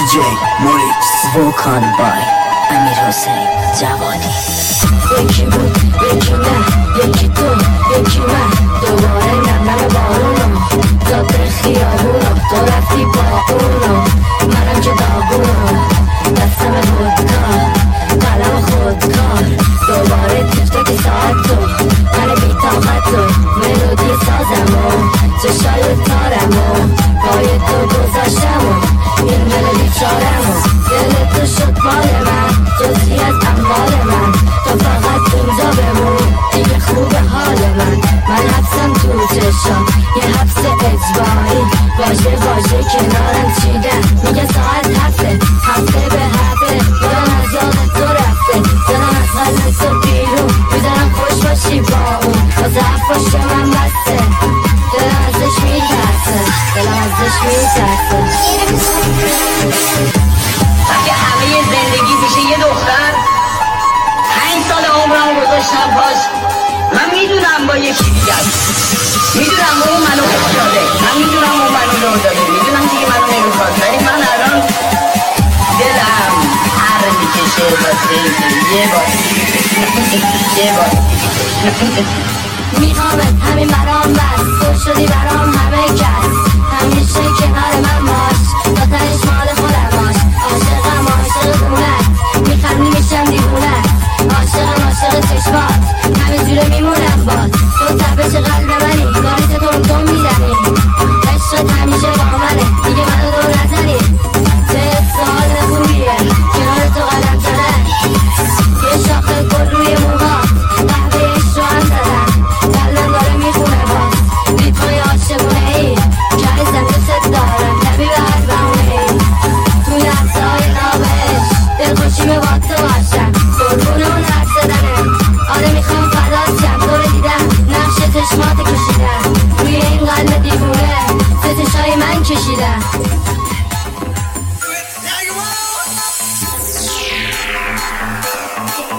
DJ موریکس ووکان بای امیر حسین جوادی. یکی بود یکی نه، یکی تو یکی من، دوباره نم نم بارونو داده خیابونو، تو رفتی با اونو منم که داغونو، دستم خودکار قلم خودکار، دوباره تک تک ساعت تو من بی طاقت تو، ملودی سازمو چشای تارمو پای تو گذاشتمو، این ملودی چارمو، دل تو شد مال من جزی از اموال من، تو فقط اینجا بمون دیگه خوب حال من حبسم تو چشم یه حبس اجباری، واژه کنارم چیدن میگه ساعت هفته به هفته، میدن از یاد تو رفته، دلم از قلب تو بیرون، میدنم خوش باشی با اون، واسه حرفاش من بسته، دلم ازش میترسه. وقتی همه زندگی پیشه یه دختر 5 سال عمرم گذاشتم پاش، من میدونم با یکی دیگه میدونم اون منو خوش داده، من میدونم اون منو لو داده، میدونم دیگه منو نمیخواد، ولی من الان دلم هر میکشه واسه یه بار میخوامت همین برام بس، تو شدی برام همه کس، همیشه کنار من باش، تا تهش مال خودم باش، عاشقم عاشق خونت، میخندی میشم دیوونت، عاشق چشمات، همه جوره میمونم باز، تو تپش قلب منی، داری تو میزنی، عشقت همیشه با منه، دیگه منو دور نزنی، سه سال خوبیه کنار تو قدم زدن، یه شاخه گل روی موها قهوه عشق رو هم زدن، قلبم داره میخونه باز، ریتمای عاشقونه ای که عزم دوست دارم نبی به هر بهونه ای، تو لحظه های نابش دلخوشیمه با تو باشم، قربون اون حرف زدنه، آره میخوام فدات شم، تو رو دیدم نقش چشمات کشیدم، روی این قلب دیوونه ستشای من کشیدم.